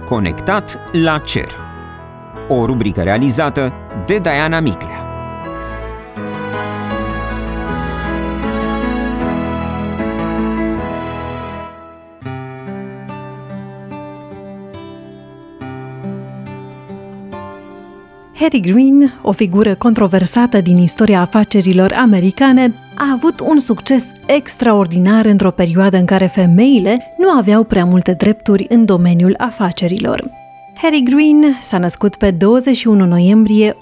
Conectat la cer. O rubrică realizată de Diana Miclea. Harry Green, o figură controversată din istoria afacerilor americane, a avut un succes extraordinar într-o perioadă în care femeile nu aveau prea multe drepturi în domeniul afacerilor. Harry Green s-a născut pe 21 noiembrie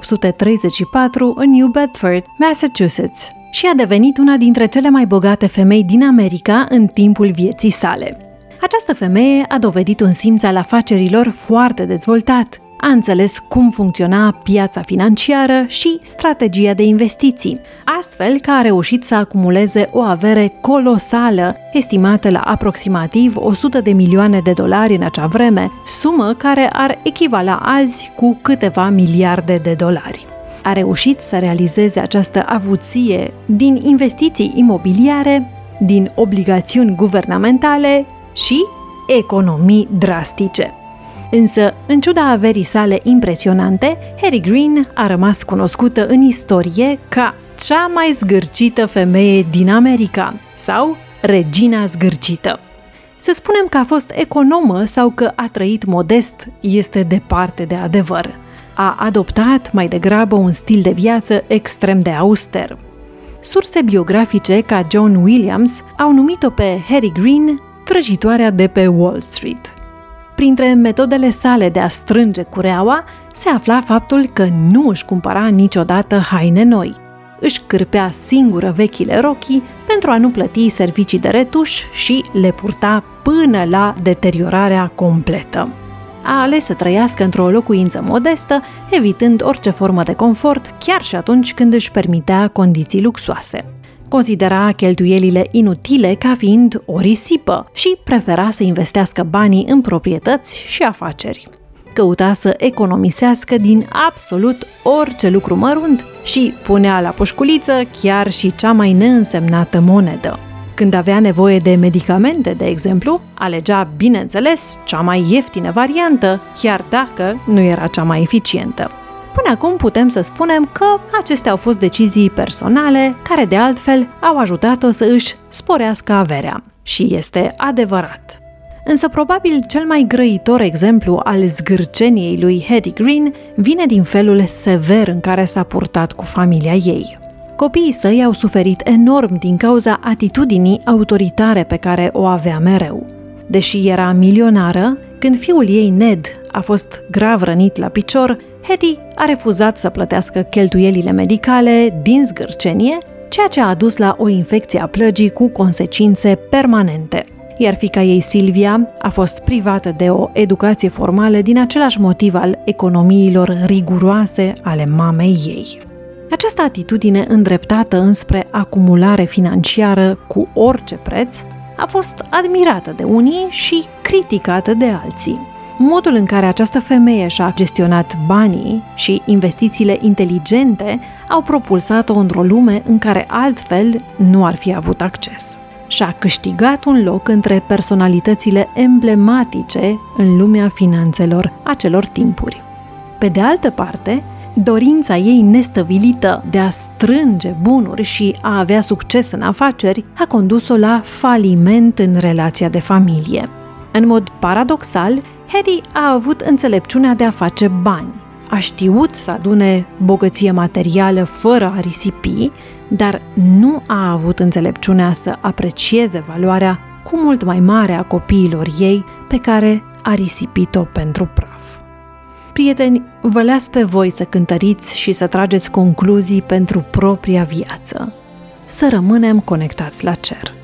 1834 în New Bedford, Massachusetts, și a devenit una dintre cele mai bogate femei din America în timpul vieții sale. Această femeie a dovedit un simț al afacerilor foarte dezvoltat. A înțeles cum funcționa piața financiară și strategia de investiții, astfel că a reușit să acumuleze o avere colosală, estimată la aproximativ $100 de milioane în acea vreme, sumă care ar echivala azi cu câteva miliarde de dolari. A reușit să realizeze această avuție din investiții imobiliare, din obligațiuni guvernamentale și economii drastice. Însă, în ciuda averii sale impresionante, Harry Green a rămas cunoscută în istorie ca cea mai zgârcită femeie din America sau regina zgârcită. Să spunem că a fost economă sau că a trăit modest este departe de adevăr. A adoptat mai degrabă un stil de viață extrem de auster. Surse biografice ca John Williams au numit-o pe Harry Green vrăjitoarea de pe Wall Street. Printre metodele sale de a strânge cureaua se afla faptul că nu își cumpăra niciodată haine noi. Își cârpea singură vechile rochii pentru a nu plăti servicii de retuș și le purta până la deteriorarea completă. A ales să trăiască într-o locuință modestă, evitând orice formă de confort, chiar și atunci când își permitea condiții luxoase. Considera cheltuielile inutile ca fiind o risipă și prefera să investească banii în proprietăți și afaceri. Căuta să economisească din absolut orice lucru mărunt și punea la pușculiță chiar și cea mai neînsemnată monedă. Când avea nevoie de medicamente, de exemplu, alegea, bineînțeles, cea mai ieftină variantă, chiar dacă nu era cea mai eficientă. Până acum putem să spunem că acestea au fost decizii personale, care de altfel au ajutat-o să își sporească averea. Și este adevărat. Însă probabil cel mai grăitor exemplu al zgârceniei lui Harry Green vine din felul sever în care s-a purtat cu familia ei. Copiii săi au suferit enorm din cauza atitudinii autoritare pe care o avea mereu. Deși era milionară, când fiul ei Ned a fost grav rănit la picior, Hattie a refuzat să plătească cheltuielile medicale din zgârcenie, ceea ce a dus la o infecție a plăgii cu consecințe permanente. Iar fiica ei, Sylvia, a fost privată de o educație formală din același motiv al economiilor riguroase ale mamei ei. Această atitudine îndreptată înspre acumulare financiară cu orice preț a fost admirată de unii și criticată de alții. Modul în care această femeie și-a gestionat banii și investițiile inteligente au propulsat-o într-o lume în care altfel nu ar fi avut acces. Și-a câștigat un loc între personalitățile emblematice în lumea finanțelor acelor timpuri. Pe de altă parte, dorința ei nestăvilită de a strânge bunuri și a avea succes în afaceri a condus-o la faliment în relația de familie. În mod paradoxal, Hattie a avut înțelepciunea de a face bani. A știut să adune bogăție materială fără a risipi, dar nu a avut înțelepciunea să aprecieze valoarea cu mult mai mare a copiilor ei pe care a risipit-o pentru praf. Prieteni, vă las pe voi să cântăriți și să trageți concluzii pentru propria viață. Să rămânem conectați la cer.